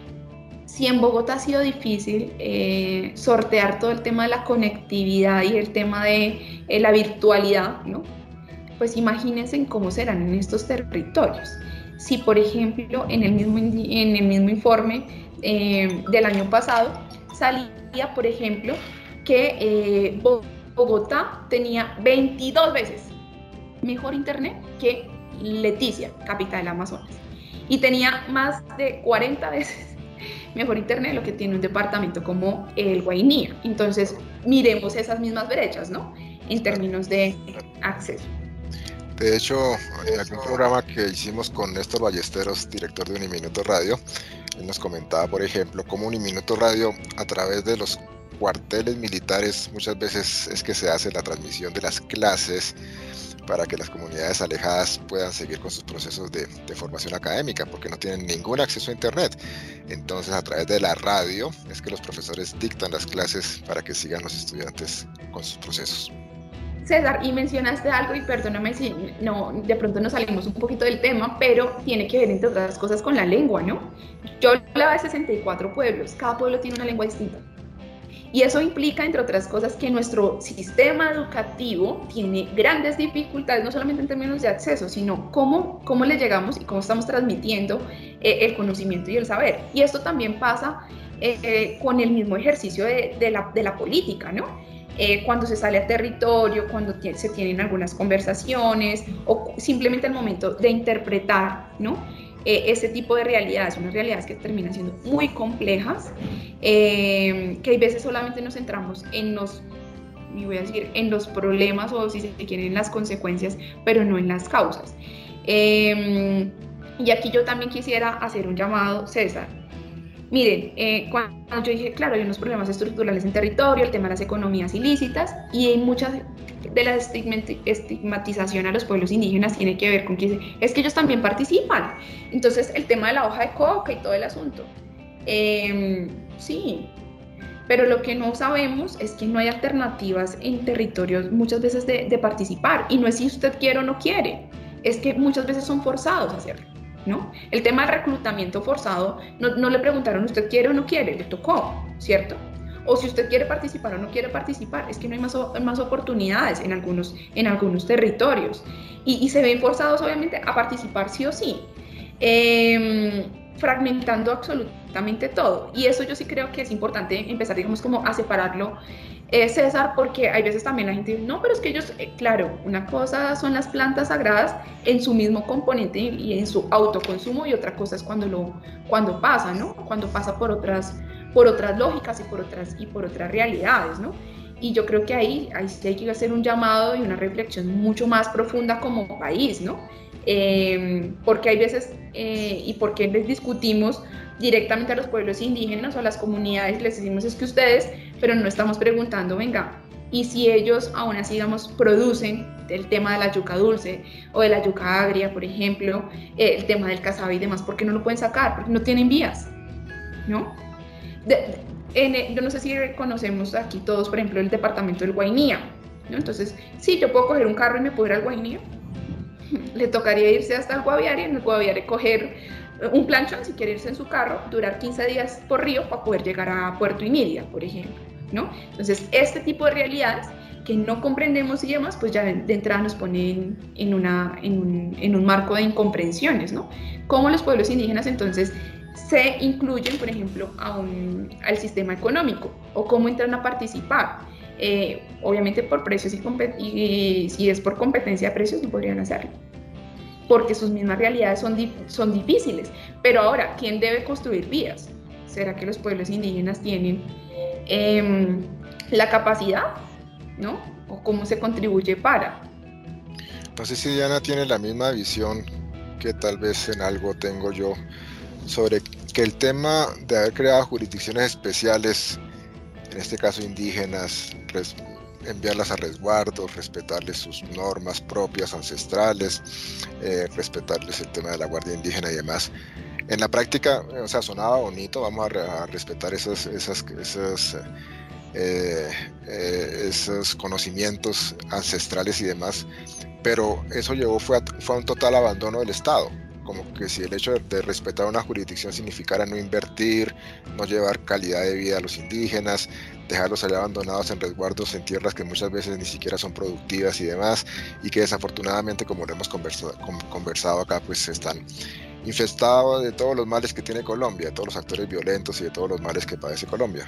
[SPEAKER 6] si en Bogotá ha sido difícil eh, sortear todo el tema de la conectividad y el tema de eh, la virtualidad, ¿no? Pues imagínense en cómo serán en estos territorios. Si, por ejemplo, en el mismo, en el mismo informe eh, del año pasado, salía, por ejemplo, que eh, Bogotá tenía veintidós veces mejor internet que Leticia, capital del Amazonas, y tenía más de cuarenta veces mejor internet lo que tiene un departamento como el Guainía. Entonces, miremos esas mismas brechas, ¿no?, en términos de acceso.
[SPEAKER 5] De hecho, en algún programa que hicimos con Néstor Ballesteros, director de Uniminuto Radio, él nos comentaba, por ejemplo, cómo Uniminuto Radio, a través de los cuarteles militares, muchas veces es que se hace la transmisión de las clases para que las comunidades alejadas puedan seguir con sus procesos de, de formación académica, porque no tienen ningún acceso a internet. Entonces, a través de la radio es que los profesores dictan las clases para que sigan los estudiantes con sus procesos.
[SPEAKER 6] César, y mencionaste algo, y perdóname si no, de pronto nos salimos un poquito del tema, pero tiene que ver, entre otras cosas, con la lengua, ¿no? Yo hablaba de sesenta y cuatro pueblos, cada pueblo tiene una lengua distinta. Y eso implica, entre otras cosas, que nuestro sistema educativo tiene grandes dificultades, no solamente en términos de acceso, sino cómo, cómo le llegamos y cómo estamos transmitiendo eh, el conocimiento y el saber. Y esto también pasa eh, con el mismo ejercicio de, de, la, de la política, ¿no? Eh, cuando se sale a territorio, cuando se tienen algunas conversaciones, o simplemente el momento de interpretar, ¿no?, eh, ese tipo de realidades, unas realidades que terminan siendo muy complejas, eh, que hay veces solamente nos centramos en los y voy a decir, en los problemas o si se quieren en las consecuencias, pero no en las causas. Eh, y aquí yo también quisiera hacer un llamado, César. Miren, eh, cuando yo dije, claro, hay unos problemas estructurales en territorio, el tema de las economías ilícitas, y hay muchas de la estigmatización a los pueblos indígenas tiene que ver con que es que ellos también participan. Entonces, el tema de la hoja de coca y todo el asunto. Eh, sí, pero lo que no sabemos es que no hay alternativas en territorios muchas veces de, de participar, y no es si usted quiere o no quiere, es que muchas veces son forzados a hacerlo, ¿no? El tema del reclutamiento forzado, no, no le preguntaron usted quiere o no quiere, le tocó, ¿cierto? O si usted quiere participar o no quiere participar, es que no hay más, más oportunidades en algunos, en algunos territorios, y, y se ven forzados obviamente a participar sí o sí, eh, fragmentando absolutamente todo, y eso yo sí creo que es importante empezar, digamos, como a separarlo, eh, César, porque hay veces también la gente dice, no, pero es que ellos, eh, claro, una cosa son las plantas sagradas en su mismo componente y en su autoconsumo, y otra cosa es cuando, lo, cuando pasa, ¿no? Cuando pasa por otras, por otras lógicas y por otras, y por otras realidades, ¿no? Y yo creo que ahí, ahí sí hay que hacer un llamado y una reflexión mucho más profunda como país, ¿no? Eh, porque hay veces, eh, y porque les discutimos directamente a los pueblos indígenas o a las comunidades, les decimos es que ustedes, pero no estamos preguntando, venga, y si ellos aún así, digamos, producen el tema de la yuca dulce o de la yuca agria, por ejemplo, eh, el tema del casabe y demás, ¿por qué no lo pueden sacar? Porque no tienen vías, ¿no? De, de, en, yo no sé si conocemos aquí todos, por ejemplo, el departamento del Guainía, ¿no? Entonces, sí, yo puedo coger un carro y me puedo ir al Guainía, le tocaría irse hasta el Guaviare, en el Guaviare coger un planchón si quiere irse en su carro, durar quince días por río para poder llegar a Puerto Inírida, por ejemplo, ¿no? Entonces, este tipo de realidades que no comprendemos y demás, pues ya de, de entrada nos ponen en, una, en, un, en un marco de incomprensiones, ¿no? Cómo los pueblos indígenas entonces se incluyen, por ejemplo, a un, al sistema económico, o cómo entran a participar. Eh, obviamente por precios y, y, y si es por competencia de precios no podrían hacerlo, porque sus mismas realidades son, di son difíciles. Pero ahora, ¿quién debe construir vías? ¿Será que los pueblos indígenas tienen eh, la capacidad, ¿no? ¿O cómo se contribuye para?
[SPEAKER 5] No sé si Diana tiene la misma visión que tal vez en algo tengo yo sobre que el tema de haber creado jurisdicciones especiales, en este caso indígenas, res, enviarlas a resguardos, respetarles sus normas propias, ancestrales, eh, respetarles el tema de la guardia indígena y demás. En la práctica, o sea, sonaba bonito, vamos a, re, a respetar esas, esas, esas, eh, eh, esos conocimientos ancestrales y demás, pero eso llevó, fue a, fue a un total abandono del Estado. Como que si el hecho de, de respetar una jurisdicción significara no invertir, no llevar calidad de vida a los indígenas, dejarlos allá abandonados en resguardos en tierras que muchas veces ni siquiera son productivas y demás, y que desafortunadamente, como lo hemos conversado, conversado acá, pues están infestados de todos los males que tiene Colombia, de todos los actores violentos y de todos los males que padece Colombia.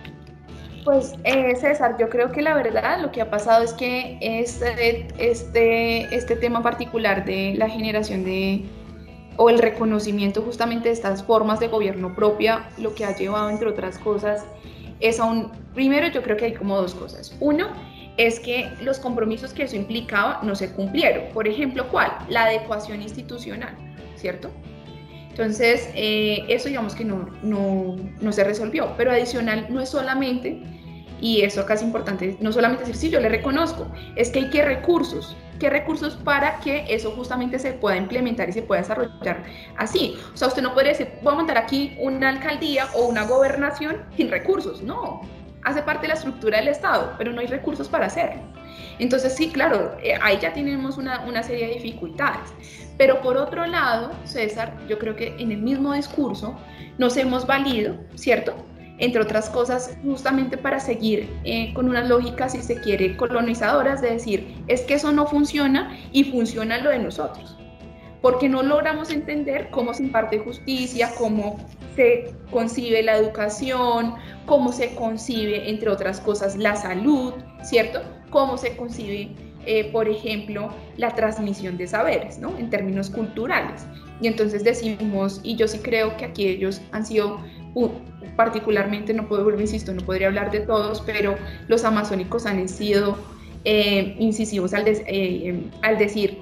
[SPEAKER 6] Pues eh, César, yo creo que la verdad lo que ha pasado es que este, este, este tema particular de la generación de o el reconocimiento justamente de estas formas de gobierno propia, lo que ha llevado, entre otras cosas, es a un... Primero, yo creo que hay como dos cosas. Uno, es que los compromisos que eso implicaba no se cumplieron. Por ejemplo, ¿cuál? La adecuación institucional, ¿cierto? Entonces, eh, eso digamos que no, no, no se resolvió. Pero adicional, no es solamente, y eso acá es importante, no solamente decir, sí, yo le reconozco, es que hay que recursos. ¿Qué recursos para que eso justamente se pueda implementar y se pueda desarrollar así? O sea, usted no puede decir, voy a montar aquí una alcaldía o una gobernación sin recursos. No, hace parte de la estructura del Estado, pero no hay recursos para hacerlo. Entonces, sí, claro, eh, ahí ya tenemos una, una serie de dificultades. Pero por otro lado, César, yo creo que en el mismo discurso nos hemos valido, ¿cierto?, entre otras cosas, justamente para seguir eh, con unas lógicas, si se quiere, colonizadoras, de decir, es que eso no funciona y funciona lo de nosotros, porque no logramos entender cómo se imparte justicia, cómo se concibe la educación, cómo se concibe, entre otras cosas, la salud, ¿cierto? Cómo se concibe, eh, por ejemplo, la transmisión de saberes, ¿no? En términos culturales. Y entonces decimos, y yo sí creo que aquí ellos han sido uh, particularmente, no puedo, vuelvo, insisto, no podría hablar de todos, pero los amazónicos han sido eh, incisivos al, de, eh, al decir,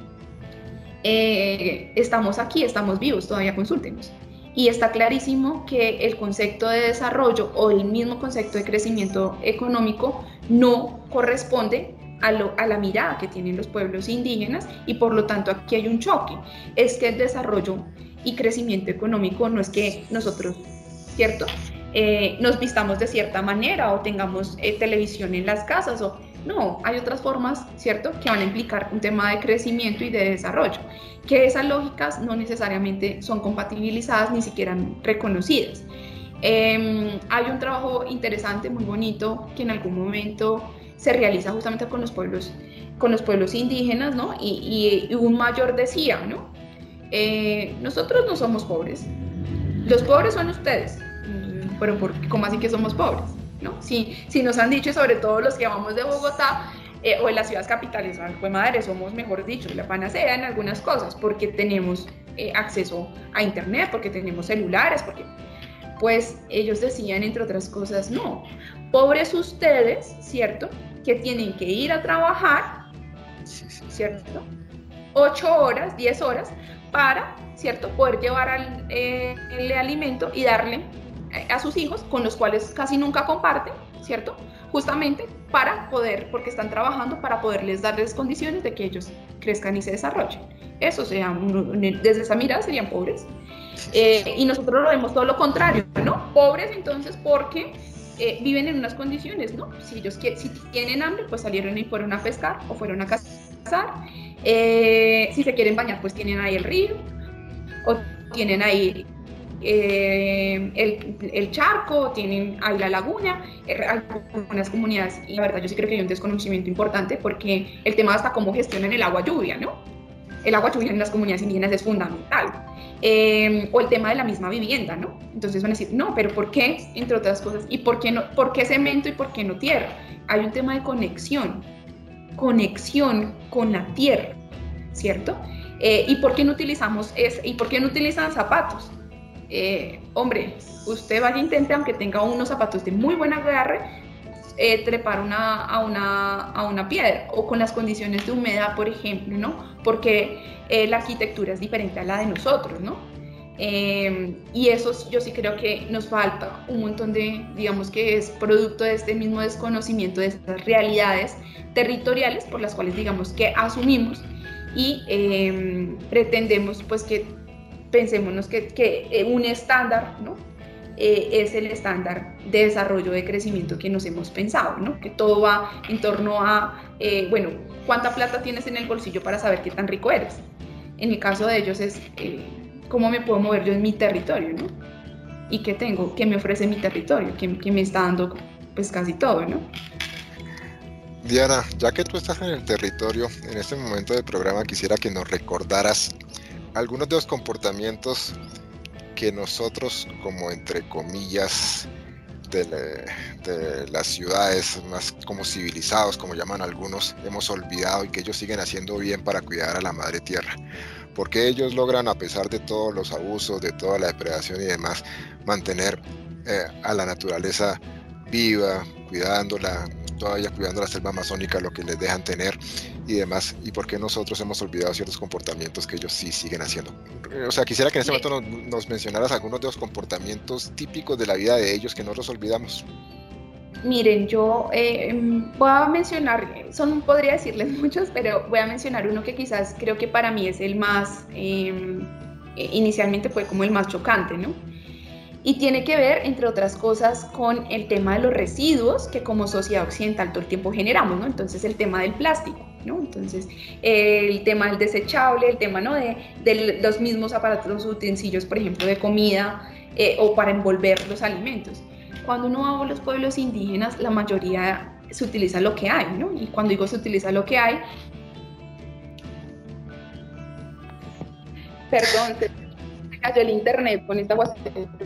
[SPEAKER 6] eh, estamos aquí, estamos vivos, todavía consúltenos. Y está clarísimo que el concepto de desarrollo o el mismo concepto de crecimiento económico no corresponde a, lo, a la mirada que tienen los pueblos indígenas, y por lo tanto aquí hay un choque. Es que el desarrollo y crecimiento económico no es que nosotros, ¿cierto?, eh, nos vistamos de cierta manera o tengamos eh, televisión en las casas, o no, hay otras formas, ¿cierto?, que van a implicar un tema de crecimiento y de desarrollo, que esas lógicas no necesariamente son compatibilizadas ni siquiera reconocidas. Eh, hay un trabajo interesante, muy bonito, que en algún momento se realiza justamente con los pueblos, con los pueblos indígenas, ¿no? Y, y, y un mayor decía, ¿no? Eh, nosotros no somos pobres, los pobres son ustedes. Pero ¿por, ¿cómo así que somos pobres? ¿No? Si, si nos han dicho, sobre todo los que vamos de Bogotá eh, o de las ciudades capitales, pues madre, somos, mejor dicho, la panacea en algunas cosas, porque tenemos eh, acceso a internet, porque tenemos celulares, porque pues ellos decían, entre otras cosas, no, pobres ustedes, ¿cierto?, que tienen que ir a trabajar, ¿cierto?, ocho horas, diez horas, para, ¿cierto?, poder llevar al, eh, el alimento y darle a sus hijos, con los cuales casi nunca comparten, ¿cierto?, justamente para poder, porque están trabajando para poderles darles condiciones de que ellos crezcan y se desarrollen. Eso sería, desde esa mirada serían pobres. Eh, y nosotros lo vemos todo lo contrario, ¿no? Pobres entonces porque eh, viven en unas condiciones, ¿no? Si ellos si tienen hambre, pues salieron y fueron a pescar o fueron a cazar. Eh, si se quieren bañar, pues tienen ahí el río, o tienen ahí Eh, el, el charco, tienen ahí la laguna, eh, algunas comunidades, y la verdad yo sí creo que hay un desconocimiento importante, porque el tema hasta cómo gestionan el agua lluvia, ¿no? El agua lluvia en las comunidades indígenas es fundamental, eh, o el tema de la misma vivienda, ¿no? Entonces van a decir, no, pero ¿por qué? Entre otras cosas, ¿y por qué, no, por qué cemento y por qué no tierra? Hay un tema de conexión, conexión con la tierra, ¿cierto? Eh, ¿y por qué no utilizamos es, y por qué no utilizan zapatos? Eh, hombre, usted vaya e intente, aunque tenga unos zapatos de muy buen agarre, eh, trepar una, a, una, a una piedra, o con las condiciones de humedad, por ejemplo, ¿no? Porque eh, la arquitectura es diferente a la de nosotros, ¿no? Eh, y eso yo sí creo que nos falta un montón de, digamos que es producto de este mismo desconocimiento de estas realidades territoriales por las cuales, digamos, que asumimos y eh, pretendemos, pues, que pensémonos que, que un estándar, ¿no?, eh, es el estándar de desarrollo, de crecimiento que nos hemos pensado, ¿no? Que todo va en torno a, eh, bueno, ¿cuánta plata tienes en el bolsillo para saber qué tan rico eres? En el caso de ellos es, eh, ¿cómo me puedo mover yo en mi territorio, ¿no? ¿Y qué tengo? ¿Qué me ofrece mi territorio? ¿Qué, qué me está dando, pues, casi todo, ¿no?
[SPEAKER 5] Diana, ya que tú estás en el territorio, en este momento del programa quisiera que nos recordaras algunos de los comportamientos que nosotros, como entre comillas, de, la, de las ciudades más como civilizados, como llaman algunos, hemos olvidado, y que ellos siguen haciendo bien para cuidar a la madre tierra. Porque ellos logran, a pesar de todos los abusos, de toda la depredación y demás, mantener eh, a la naturaleza viva, cuidándola, todavía cuidando la selva amazónica, lo que les dejan tener y demás, y por qué nosotros hemos olvidado ciertos comportamientos que ellos sí siguen haciendo. O sea, quisiera que en este momento nos, nos mencionaras algunos de los comportamientos típicos de la vida de ellos que no los olvidamos.
[SPEAKER 6] Miren, yo eh, voy a mencionar, son, podría decirles muchos, pero voy a mencionar uno que quizás creo que para mí es el más, eh, inicialmente fue como el más chocante, ¿no? Y tiene que ver, entre otras cosas, con el tema de los residuos que como sociedad occidental todo el tiempo generamos, ¿no? Entonces el tema del plástico, ¿no? Entonces el tema del desechable, el tema, ¿no?, de, de los mismos aparatos, los utensilios, por ejemplo, de comida eh, o para envolver los alimentos. Cuando uno va a los pueblos indígenas, la mayoría se utiliza lo que hay, ¿no? Y cuando digo se utiliza lo que hay, perdón, se cayó el internet con esta guasa.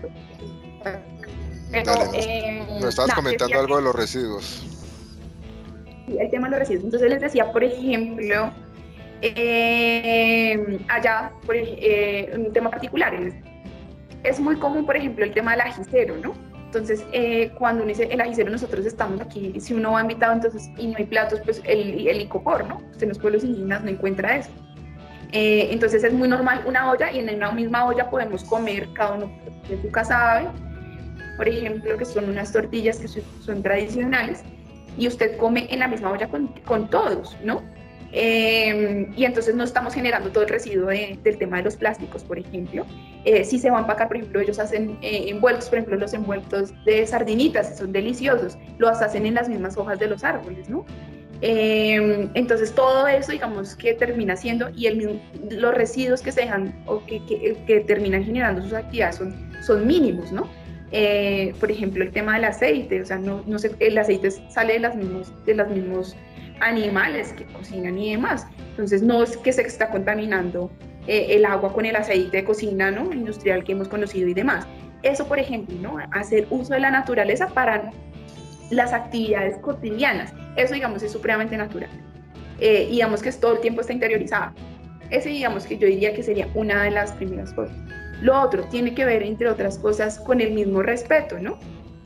[SPEAKER 6] Pero,
[SPEAKER 5] Dale, nos,
[SPEAKER 6] eh,
[SPEAKER 5] nos estabas
[SPEAKER 6] nah,
[SPEAKER 5] comentando algo de los residuos.
[SPEAKER 6] El tema de los residuos. Entonces les decía, por ejemplo, eh, allá, por, eh, un tema particular, es es muy común, por ejemplo, el tema del ajicero, ¿no? Entonces, eh, cuando uno dice el ajicero, nosotros estamos aquí, si uno va invitado entonces y no hay platos, pues el, el icopor, ¿no? Pues en los pueblos indígenas no encuentra eso. Eh, entonces es muy normal una olla y en una misma olla podemos comer, cada uno de su casa sabe, por ejemplo, que son unas tortillas que son, son tradicionales y usted come en la misma olla con, con todos, ¿no? Eh, y entonces no estamos generando todo el residuo de, del tema de los plásticos, por ejemplo. Eh, si se va a empacar, por ejemplo, ellos hacen eh, envueltos, por ejemplo, los envueltos de sardinitas, son deliciosos, los hacen en las mismas hojas de los árboles, ¿no? Eh, entonces todo eso, digamos, que termina siendo, y el mismo, los residuos que se dejan o que, que, que terminan generando sus actividades son, son mínimos, ¿no? Eh, por ejemplo, el tema del aceite, o sea, no, no sé, el aceite sale de, las mismos, de los mismos animales que cocinan y demás, entonces no es que se está contaminando eh, el agua con el aceite de cocina, ¿no? Industrial que hemos conocido y demás. Eso, por ejemplo, ¿no? Hacer uso de la naturaleza para las actividades cotidianas, eso, digamos, es supremamente natural, eh, y digamos que es, todo el tiempo está interiorizado. Ese, digamos, que yo diría que sería una de las primeras cosas. Lo otro tiene que ver, entre otras cosas, con el mismo respeto, ¿no?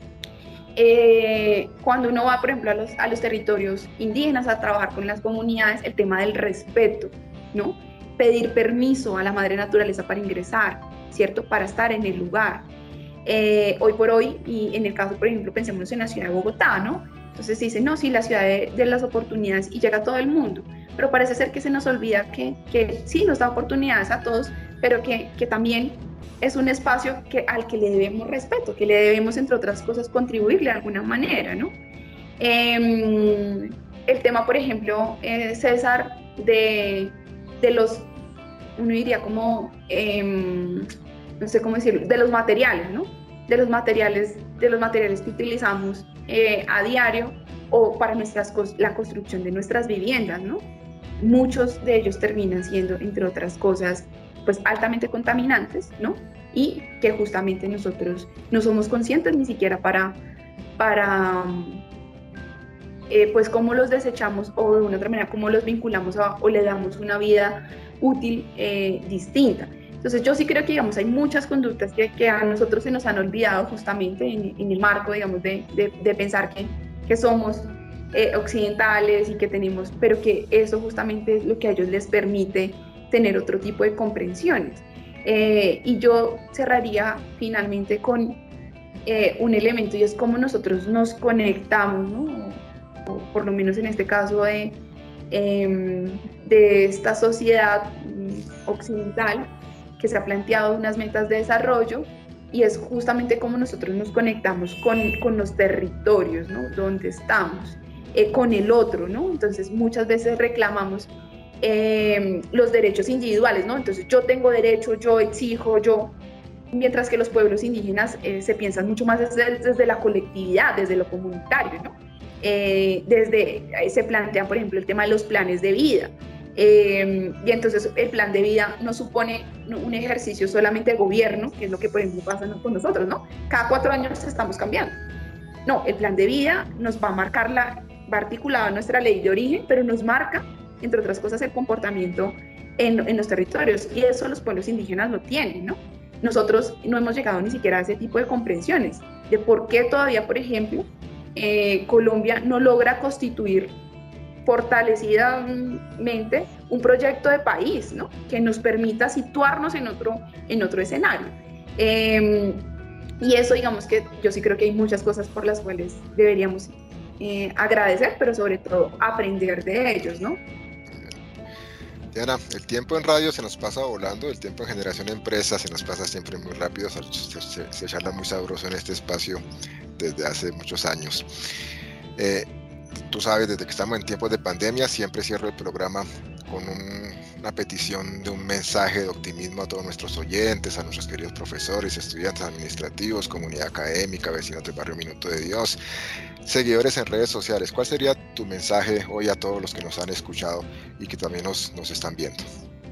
[SPEAKER 6] Eh, cuando uno va, por ejemplo, a los, a los territorios indígenas a trabajar con las comunidades, el tema del respeto, ¿no? Pedir permiso a la madre naturaleza para ingresar, ¿cierto? Para estar en el lugar. Eh, hoy por hoy, y en el caso, por ejemplo, pensemos en la ciudad de Bogotá, ¿no? Entonces se dice, no, sí, la ciudad de, de las oportunidades y llega a todo el mundo, pero parece ser que se nos olvida que, que sí nos da oportunidades a todos, pero que, que también es un espacio que, al que le debemos respeto, que le debemos, entre otras cosas, contribuirle de alguna manera, ¿no? Eh, el tema, por ejemplo, eh, César, de, de los, uno diría como, eh, no sé cómo decirlo, de los materiales, ¿no? De los materiales, de los materiales que utilizamos eh, a diario o para nuestras, la construcción de nuestras viviendas, ¿no? Muchos de ellos terminan siendo, entre otras cosas, pues altamente contaminantes, ¿no? Y que justamente nosotros no somos conscientes ni siquiera para, para eh, pues cómo los desechamos o de una otra manera cómo los vinculamos a, o le damos una vida útil eh, distinta. Entonces yo sí creo que, digamos, hay muchas conductas que, que a nosotros se nos han olvidado justamente en, en el marco, digamos, de, de, de pensar que, que somos eh, occidentales y que tenemos, pero que eso justamente es lo que a ellos les permite tener otro tipo de comprensiones. Eh, y yo cerraría finalmente con eh, un elemento, y es cómo nosotros nos conectamos, ¿no? O, o por lo menos en este caso de, eh, de esta sociedad occidental que se ha planteado unas metas de desarrollo, y es justamente cómo nosotros nos conectamos con, con los territorios, ¿no? Donde estamos, eh, con el otro, ¿no? Entonces muchas veces reclamamos Eh, los derechos individuales, ¿no? Entonces yo tengo derecho, yo exijo, yo, mientras que los pueblos indígenas eh, se piensan mucho más desde, desde la colectividad, desde lo comunitario, ¿no? Eh, desde, eh, se plantean, por ejemplo, el tema de los planes de vida, eh, y entonces el plan de vida no supone un ejercicio solamente de gobierno, que es lo que, por ejemplo, pasa con nosotros, ¿no? Cada cuatro años estamos cambiando. No, el plan de vida nos va a marcar, la, va articulado en nuestra ley de origen, pero nos marca, entre otras cosas, el comportamiento en, en los territorios, y eso los pueblos indígenas lo tienen, ¿no? Nosotros no hemos llegado ni siquiera a ese tipo de comprensiones de por qué todavía, por ejemplo, eh, Colombia no logra constituir fortalecidamente un proyecto de país, ¿no? Que nos permita situarnos en otro, en otro escenario. Eh, y eso, digamos, que yo sí creo que hay muchas cosas por las cuales deberíamos eh, agradecer, pero sobre todo aprender de ellos, ¿no?
[SPEAKER 5] Diana, el tiempo en radio se nos pasa volando, el tiempo en Generación Empresa se nos pasa siempre muy rápido, se, se, se charla muy sabroso en este espacio desde hace muchos años. Eh, tú sabes, desde que estamos en tiempos de pandemia, siempre cierro el programa con un, una petición de un mensaje de optimismo a todos nuestros oyentes, a nuestros queridos profesores, estudiantes administrativos, comunidad académica, vecinos del barrio Minuto de Dios, seguidores en redes sociales. ¿Cuál sería tu mensaje hoy a todos los que nos han escuchado y que también nos, nos están viendo?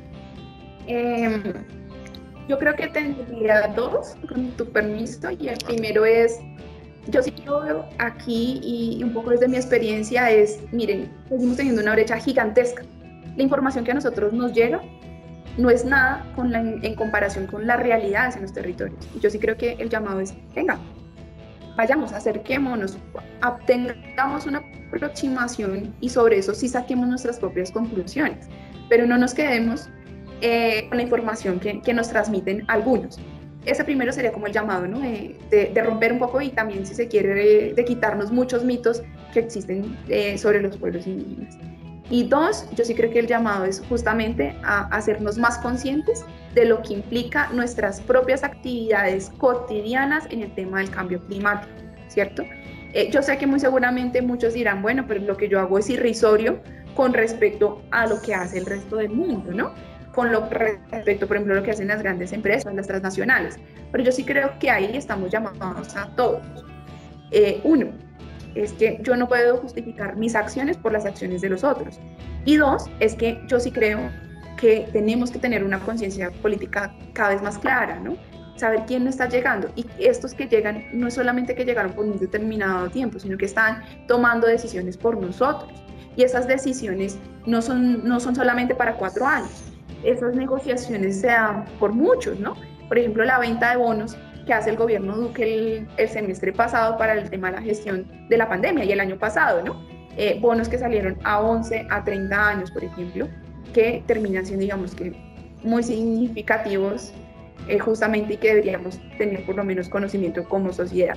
[SPEAKER 6] Eh, yo creo que tendría dos, con tu permiso, y el primero es, yo sí lo veo aquí y un poco desde mi experiencia es, miren, seguimos teniendo una brecha gigantesca. La información que a nosotros nos llega no es nada con la, en comparación con las realidades en los territorios. Yo sí creo que el llamado es, venga, vayamos, acerquémonos, tengamos una aproximación y sobre eso sí saquemos nuestras propias conclusiones, pero no nos quedemos eh, con la información que, que nos transmiten algunos. Ese primero sería como el llamado, ¿no? de, de, de romper un poco y también, si se quiere, de, de quitarnos muchos mitos que existen eh, sobre los pueblos indígenas. Y dos, yo sí creo que el llamado es justamente a hacernos más conscientes de lo que implica nuestras propias actividades cotidianas en el tema del cambio climático, ¿cierto? Eh, yo sé que muy seguramente muchos dirán, bueno, pero lo que yo hago es irrisorio con respecto a lo que hace el resto del mundo, ¿no? Con lo respecto, por ejemplo, a lo que hacen las grandes empresas, las transnacionales. Pero yo sí creo que ahí estamos llamados a todos. Eh, uno, es que yo no puedo justificar mis acciones por las acciones de los otros. Y dos, es que yo sí creo que tenemos que tener una conciencia política cada vez más clara, ¿no? Saber quién no está llegando. Y estos que llegan, no es solamente que llegaron por un determinado tiempo, sino que están tomando decisiones por nosotros. Y esas decisiones no son, no son solamente para cuatro años. Esas negociaciones se dan por muchos, ¿no? Por ejemplo, la venta de bonos que hace el gobierno Duque el, el semestre pasado para el tema de la gestión de la pandemia y el año pasado, ¿no? Eh, bonos que salieron a once, a treinta años, por ejemplo, que terminan siendo, digamos que, muy significativos eh, justamente y que deberíamos tener por lo menos conocimiento como sociedad.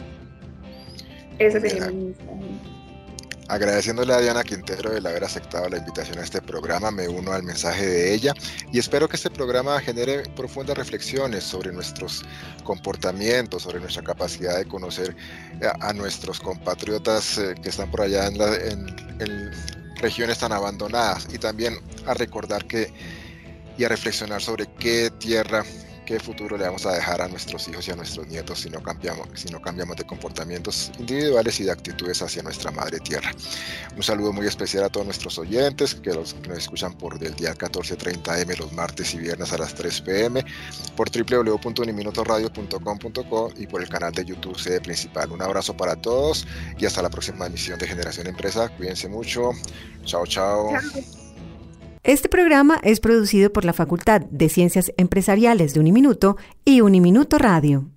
[SPEAKER 6] Ese sería mi mensaje.
[SPEAKER 5] Agradeciéndole a Diana Quintero el haber aceptado la invitación a este programa, me uno al mensaje de ella y espero que este programa genere profundas reflexiones sobre nuestros comportamientos, sobre nuestra capacidad de conocer a, a nuestros compatriotas eh, que están por allá en, la, en, en regiones tan abandonadas y también a recordar que y a reflexionar sobre qué tierra, qué futuro le vamos a dejar a nuestros hijos y a nuestros nietos si no cambiamos, si no cambiamos de comportamientos individuales y de actitudes hacia nuestra madre tierra. Un saludo muy especial a todos nuestros oyentes que, los, que nos escuchan por del día catorce treinta eme los martes y viernes a las tres pe eme, por doble u doble u doble u punto uniminutoradio punto com punto co y por el canal de YouTube Sede Principal. Un abrazo para todos y hasta la próxima emisión de Generación Empresa. Cuídense mucho. Chao, chao.
[SPEAKER 6] Chao.
[SPEAKER 2] Este programa es producido por la Facultad de Ciencias Empresariales de Uniminuto y Uniminuto Radio.